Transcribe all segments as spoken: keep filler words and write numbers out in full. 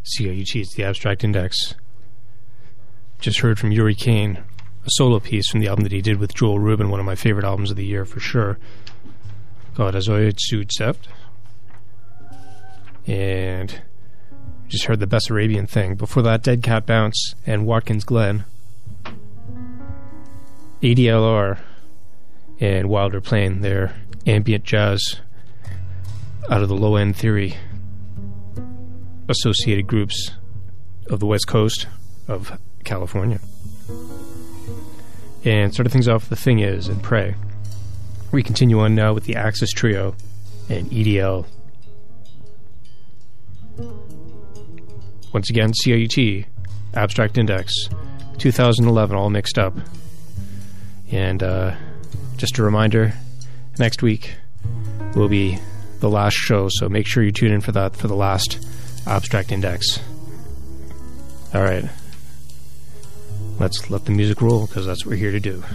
C I U T, it's the Abstract Index. Just heard from Yuri Kane, a solo piece from the album that he did with Joel Rubin, one of my favorite albums of the year for sure, called Azoid Sudsept. And just heard the Bessarabian Thing. Before that, Dead Cat Bounce and Watkins Glen. A D L R and Wilder Plain, their ambient jazz out of the Low End Theory associated groups of the West Coast of California. And started things off, The Thing Is and Pray. We continue on now with the Axis Trio and E D L. Once again, C I U T, Abstract Index, two thousand eleven, all mixed up. And uh, just a reminder, next week will be the last show, so make sure you tune in for that for the last Abstract Index. All right. Let's let the music roll, because that's what we're here to do.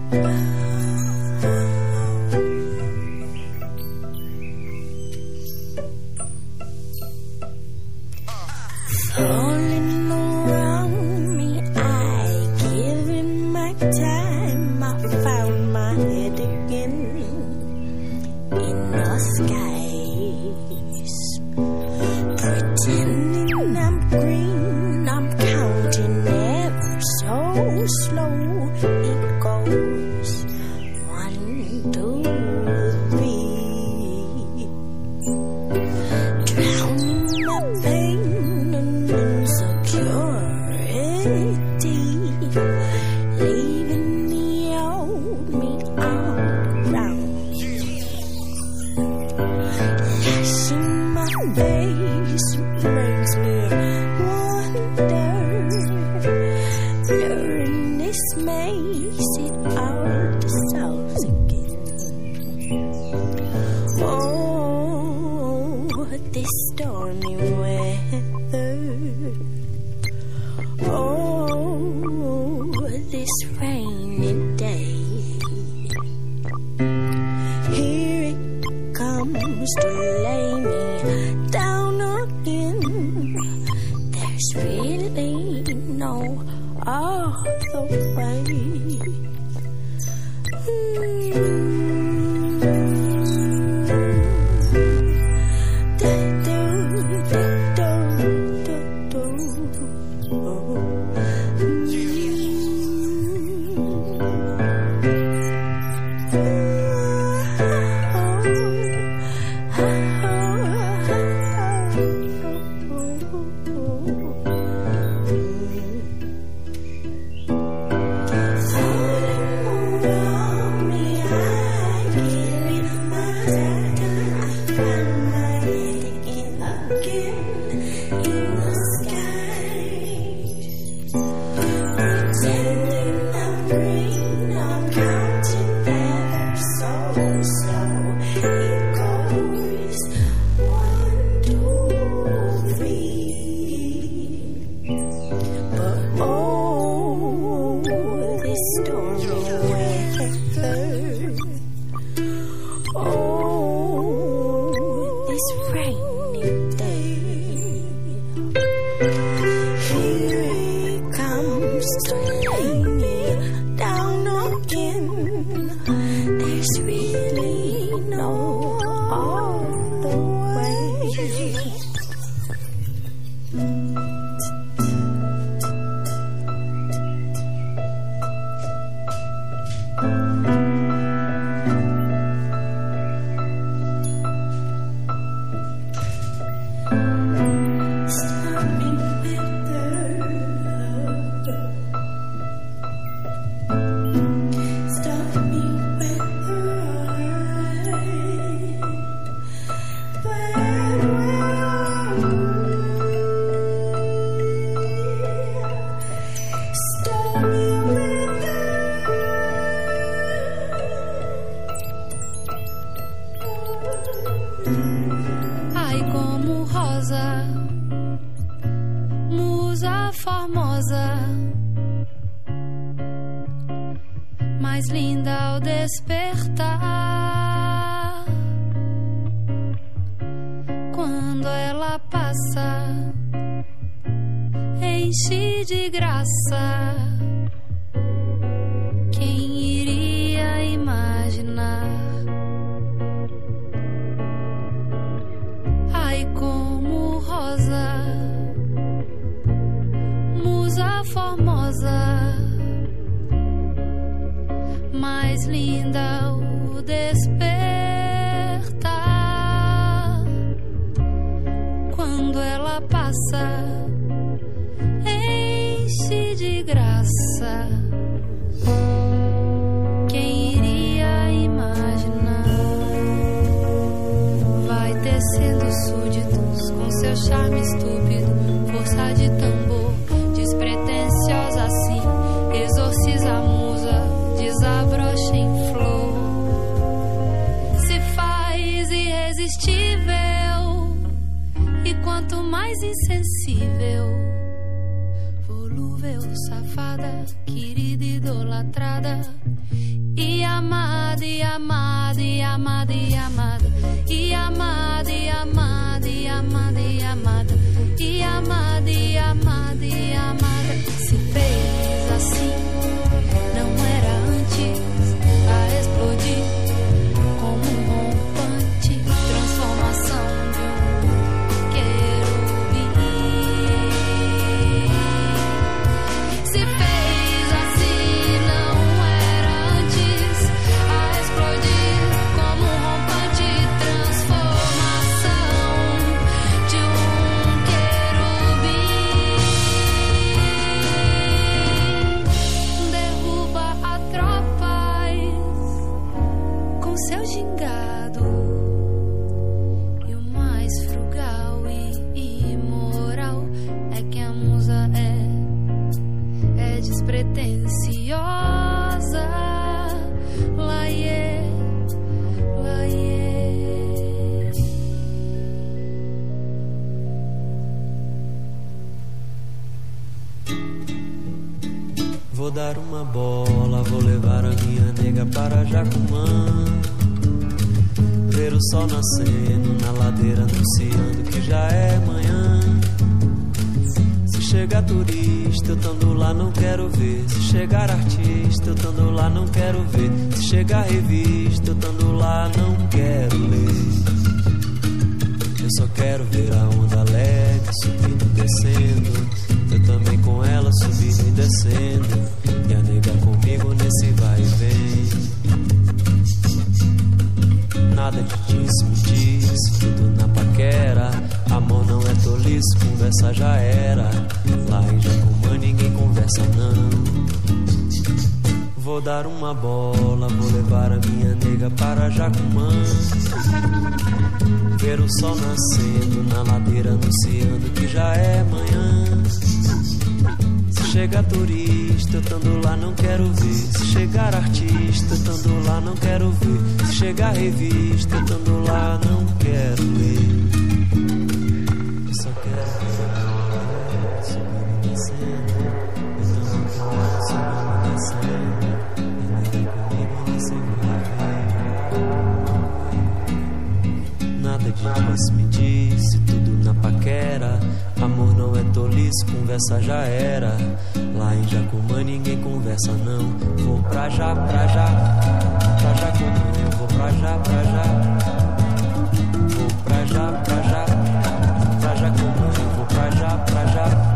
Falling around me, I give him my time. I found my head again in the skies, pretending I'm green. I'm counting ever so slow. It goes one, two, three, drowning my pain and insecurity, leaving the old me all around, lashing my face makes me wonder, blurring this maze, it all dissolves again. Oh, this stormy weather, oh, this rainy day, here it comes to lay me down again. There's really no other way. Mm. Insensível, volúvel, safada, querida, idolatrada, amada, e amada, e amada, e amada, e amada, e amada, e amada, e amada, e amada, e amada, e amada. Se fez assim, não era antes a explodir como um rompante, transformação de um querubim. Se fez assim, não era antes a explodir como um rompante, transformação de um querubim. Derruba a tropas com seu gingado, e o mais frugal e imoral é que a musa é, é despretensiosa. Laiê, laiê. Vou dar uma bola, vou levar a minha nega para Jacumã, ver o sol nascendo na ladeira, anunciando que já é manhã. Se chegar turista, eu tando lá, não quero ver. Se chegar artista, eu tando lá, não quero ver. Se chegar revista, eu tando lá, não quero ler. Eu só quero ver a onda leve subindo e descendo, eu também com ela subindo e descendo, e a nega comigo nesse vai e vem. Nada de disse, me disse, tudo na paquera. Amor não é tolice, conversa já era. Lá em Jacumã ninguém conversa não. Vou dar uma bola, vou levar a minha nega para Jacumã, ver o sol nascendo na ladeira, anunciando que já é manhã. Se chegar turista, eu tando lá, não quero ver. Se chegar artista, eu tando lá, não quero ver. Se chegar revista, eu tando lá, não quero ler. Eu só quero ver a onda subindo e descendo, eu tando com ela subindo e descendo, e nada comigo nesse vai. Nada de disse, me disse, tudo na paquera. Amor não é tolice, conversa já era. Lá em Jacumã ninguém conversa não. Vou pra já, pra já, pra Jacumã, eu vou pra já, pra já. Vou pra já, pra já, pra Jacumã, eu vou pra já, pra já.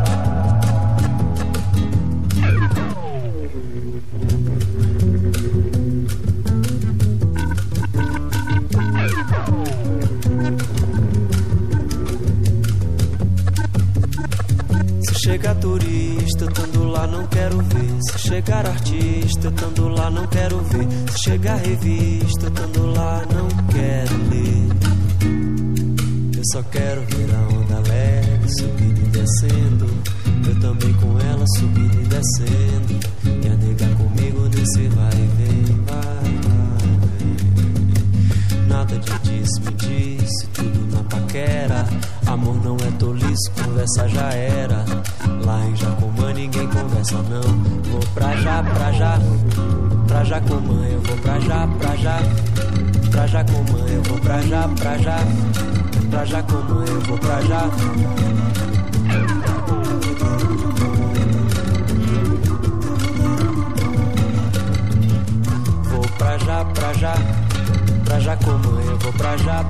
Se chegar turista, eu tando lá, não quero ver. Se chegar artista, eu tando lá, não quero ver. Se chegar revista, eu tando lá, não quero ler. Eu só quero ver a onda leve subindo e descendo, eu também com ela subindo e descendo, e a nega comigo nesse vai e vem, vai, vai, vem. Nada de disse, me disse, tudo na paquera. Amor não é tolice, conversa já era. Lá em Jacumã ninguém conversa não. Vou pra já, pra já, pra Jacumã, eu vou pra já, pra já, pra Jacumã, eu vou pra já, pra já, pra Jacumã, eu vou pra já. Vou pra já, pra já, pra Jacumã, eu vou pra já.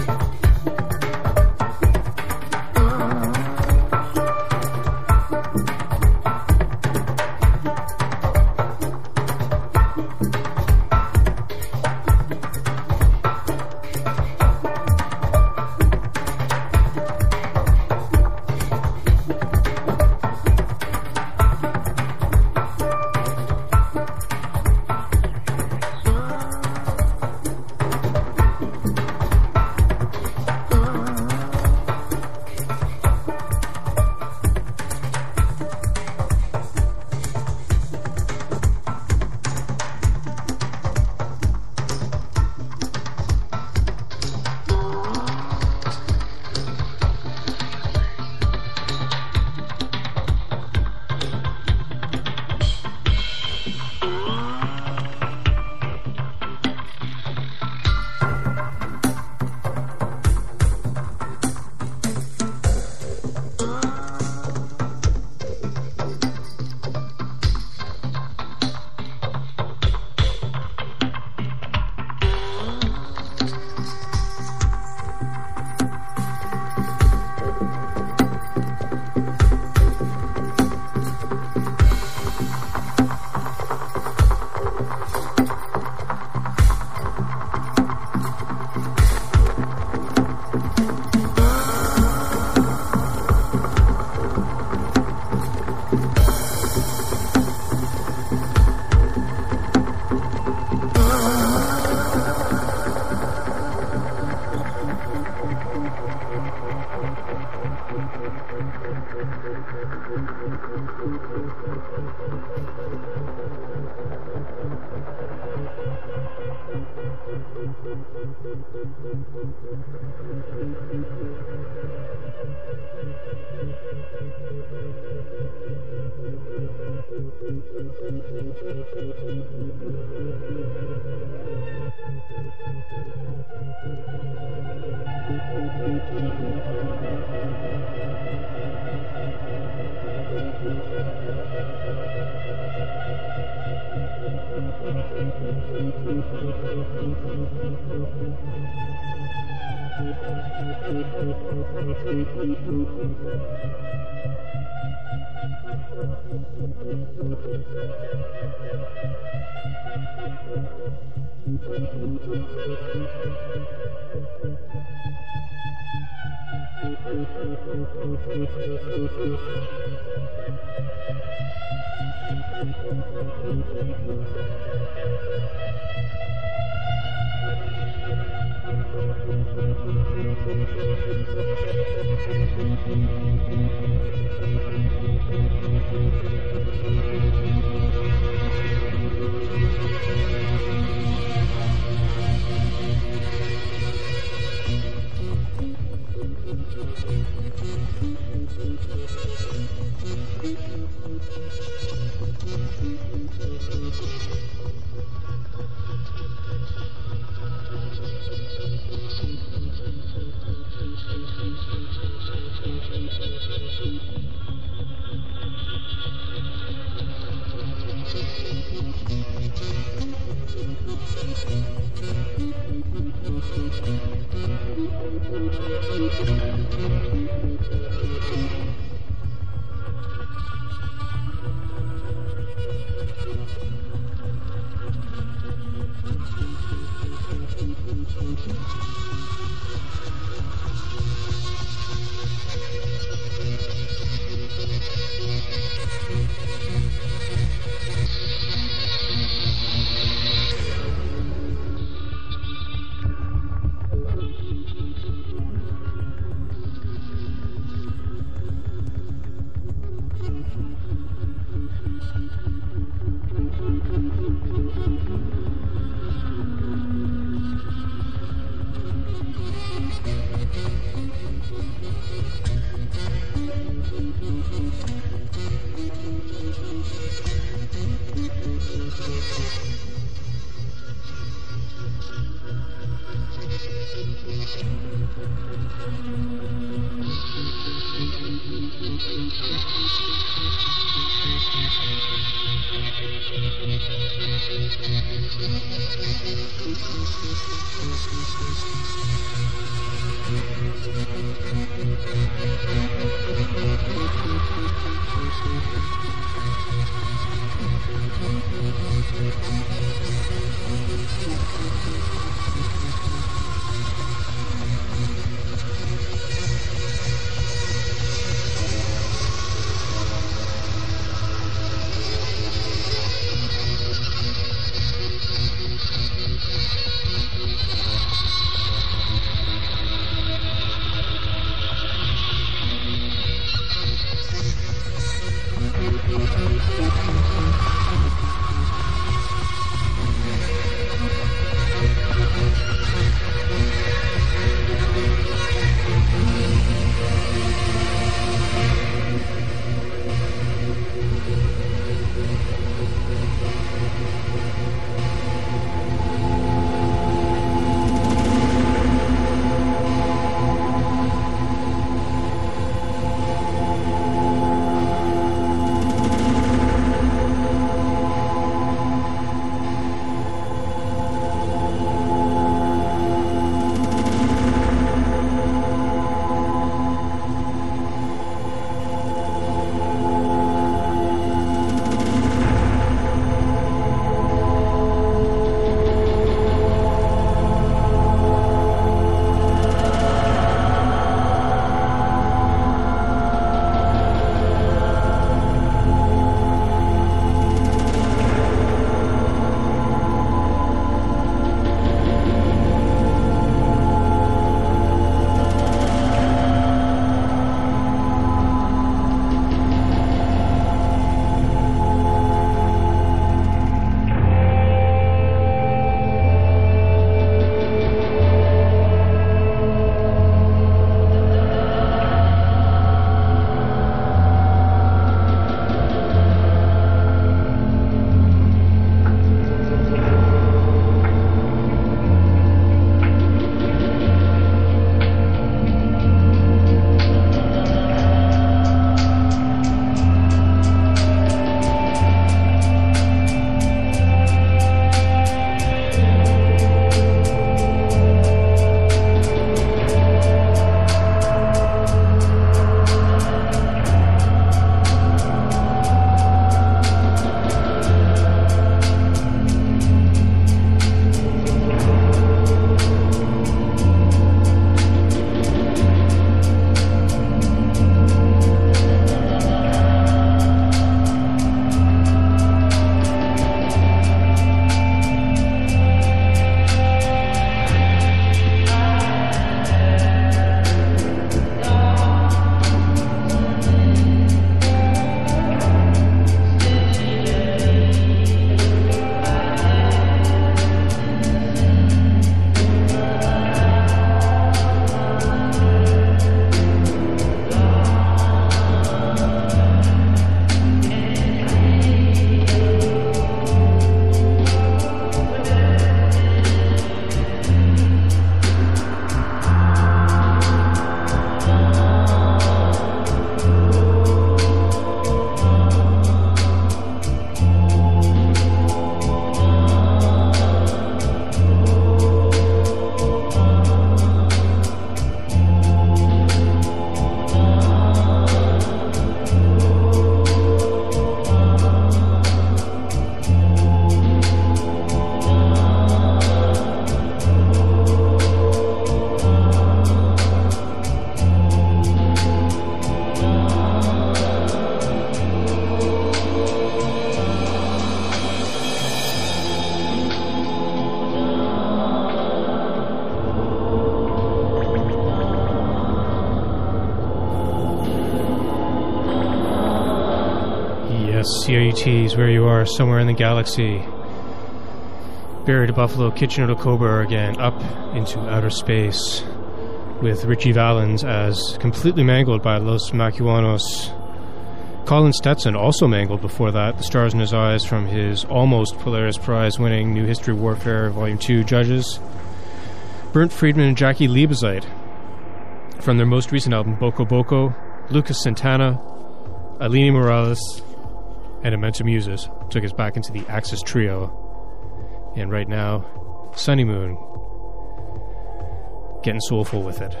C R U T is where you are, somewhere in the galaxy. Buried Buffalo, Kitchener-Tacoma again, up into outer space, with Richie Valens as completely mangled by Los Macuanos. Colin Stetson also mangled before that, The Stars in His Eyes, from his almost Polaris Prize winning New History Warfare Volume two judges. Bernd Friedman and Jackie Liebezeit from their most recent album Boko Boko. Lucas Santana, Alini Morales, and Amenta Muses took us back into the Axis Trio. And right now, Sunny Moon, getting soulful with it.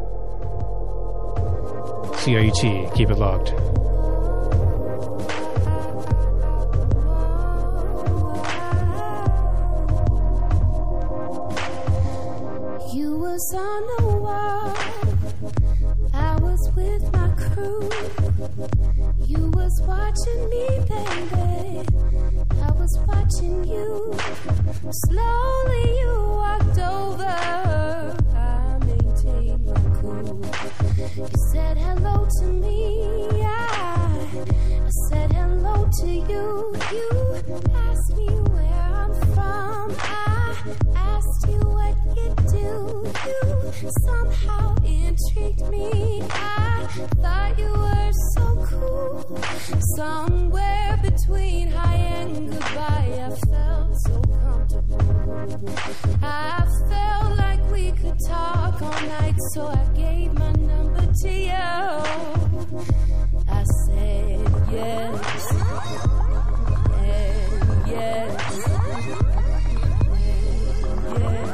C R U T, keep it locked. You was on the wall, I was with my crew. You was watching me, baby, I was watching you. Slowly you walked over, I maintained my cool. You said hello to me, I, I said hello to you. You asked me where I'm from, I asked you what you do. You somehow intrigued me, I thought you were so cool. Somewhere between hi and goodbye, I felt so comfortable. I felt like we could talk all night, so I gave my number to you. I said yes, and yes, and yes.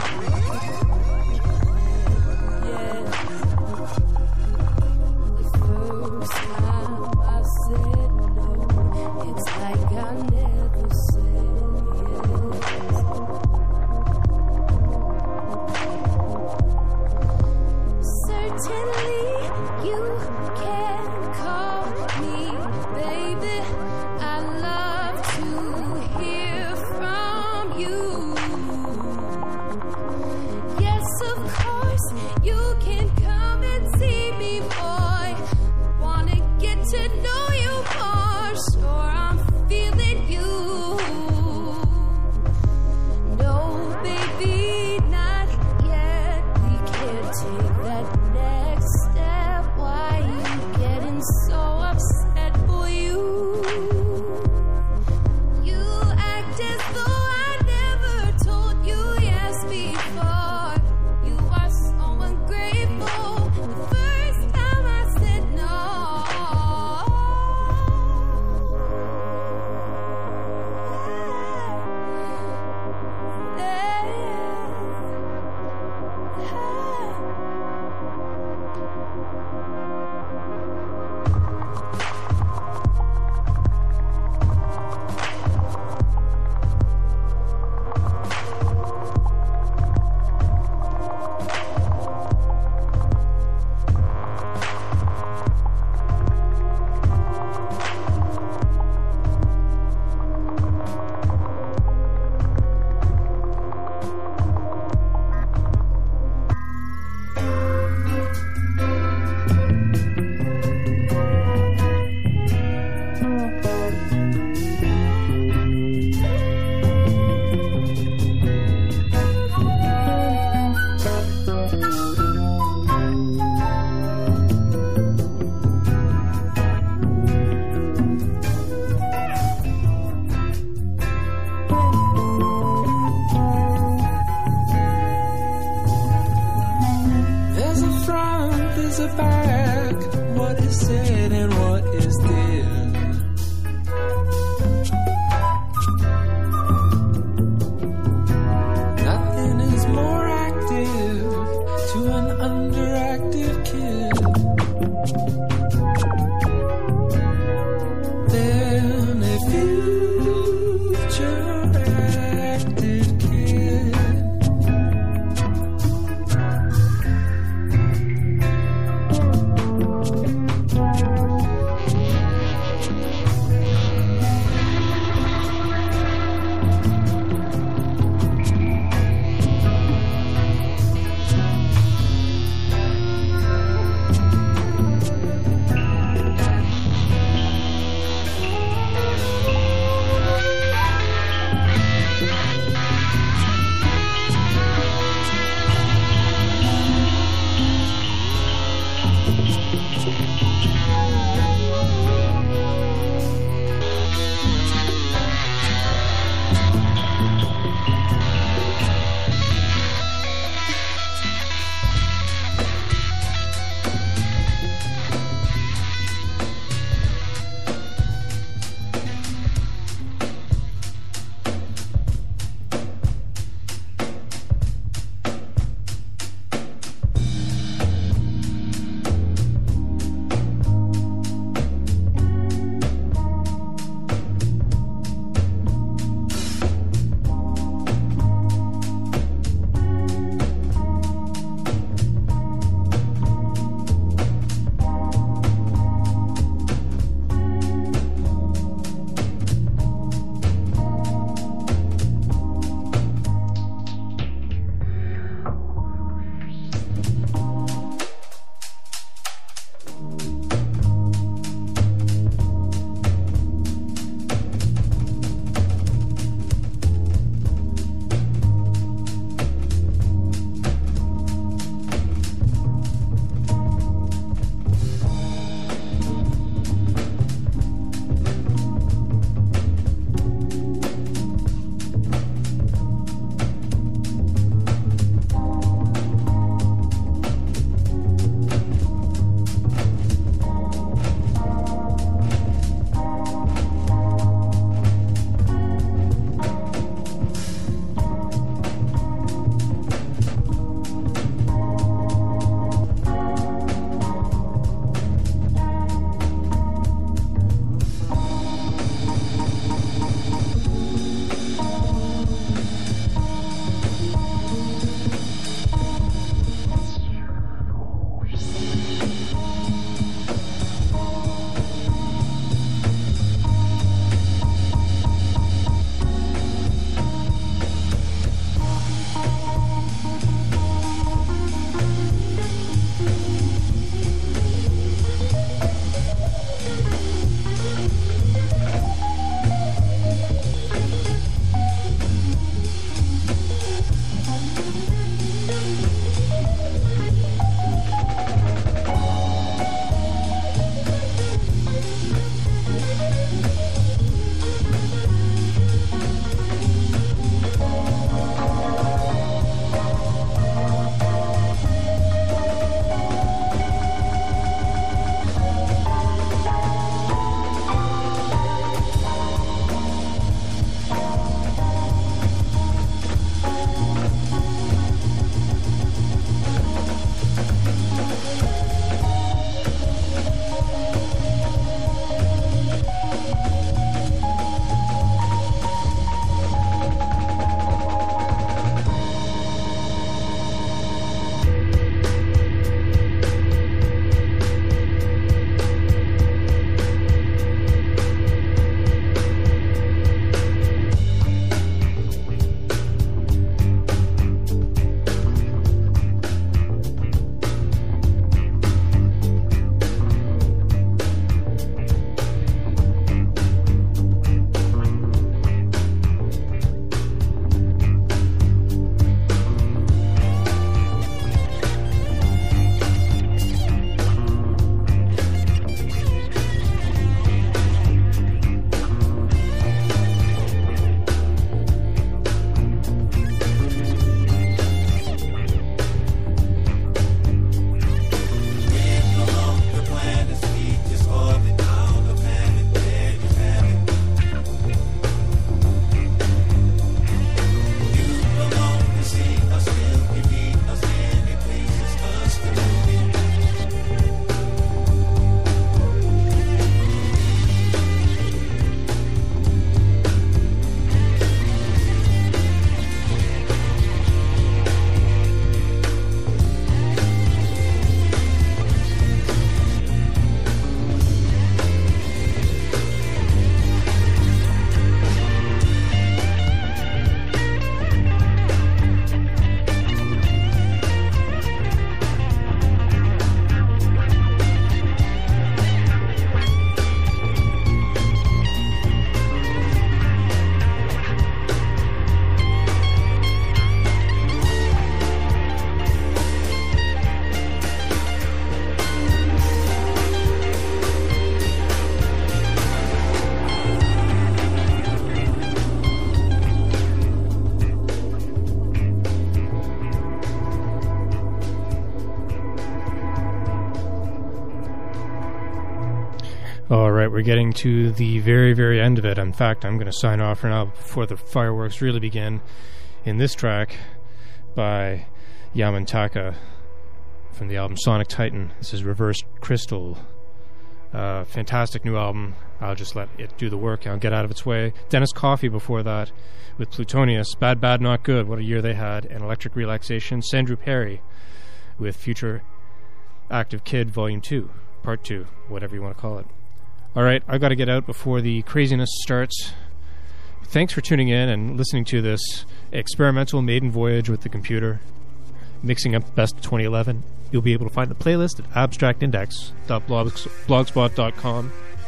All right, we're getting to the very, very end of it. In fact, I'm going to sign off for now before the fireworks really begin in this track by Yamantaka from the album Sonic Titan. This is Reversed Crystal. Uh, fantastic new album. I'll just let it do the work. I'll get out of its way. Dennis Coffey before that with Plutonius. Bad, Bad, Not Good. What a year they had. And Electric Relaxation. Sandrew Perry with Future Active Kid Volume two. Part two. Whatever you want to call it. Alright, I've got to get out before the craziness starts. Thanks for tuning in and listening to this experimental maiden voyage with the computer, mixing up Best of twenty eleven. You'll be able to find the playlist at abstract index dot blogspot dot com.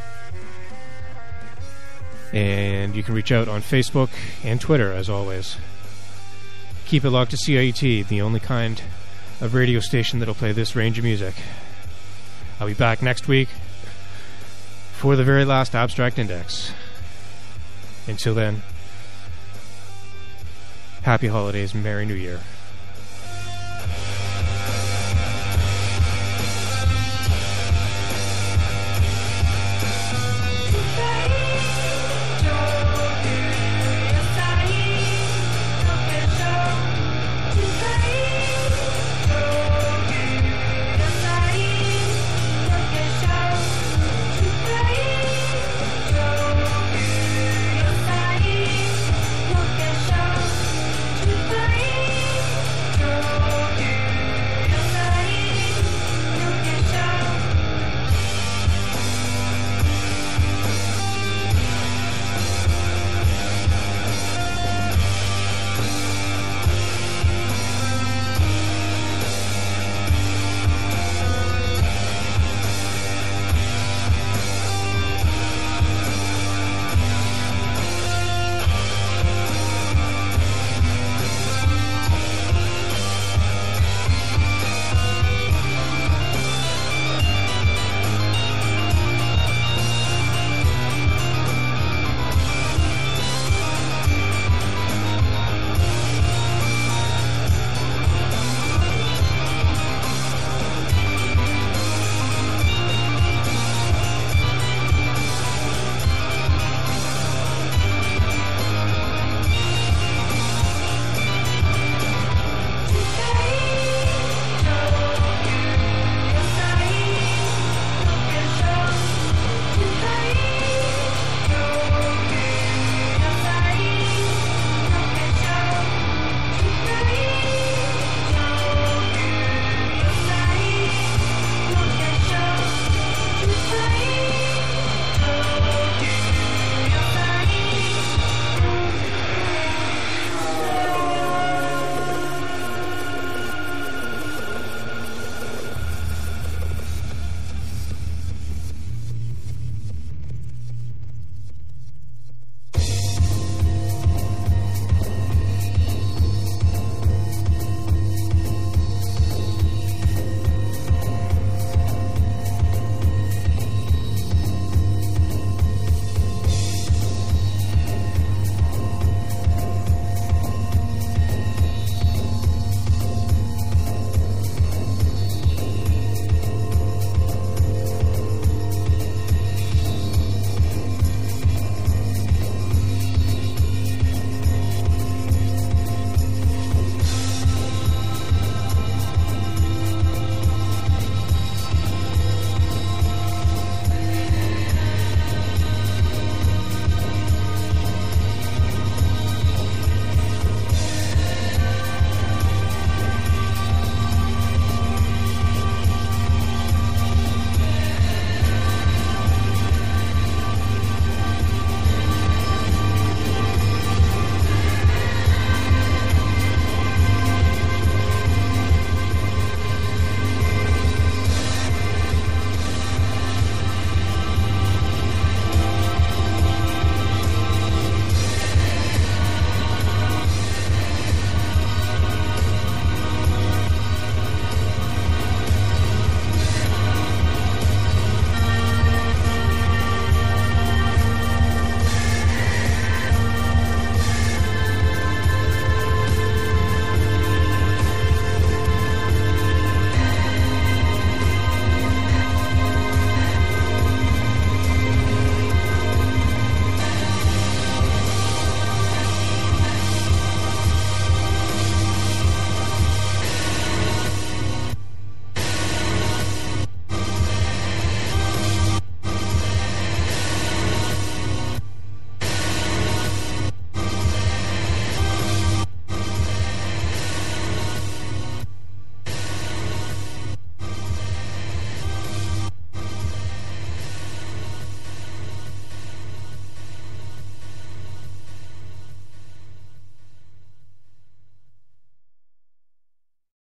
And you can reach out on Facebook and Twitter, as always. Keep it locked to C I E T, the only kind of radio station that'll play this range of music. I'll be back next week for the very last Abstract Index. Until then, happy holidays, Merry New Year.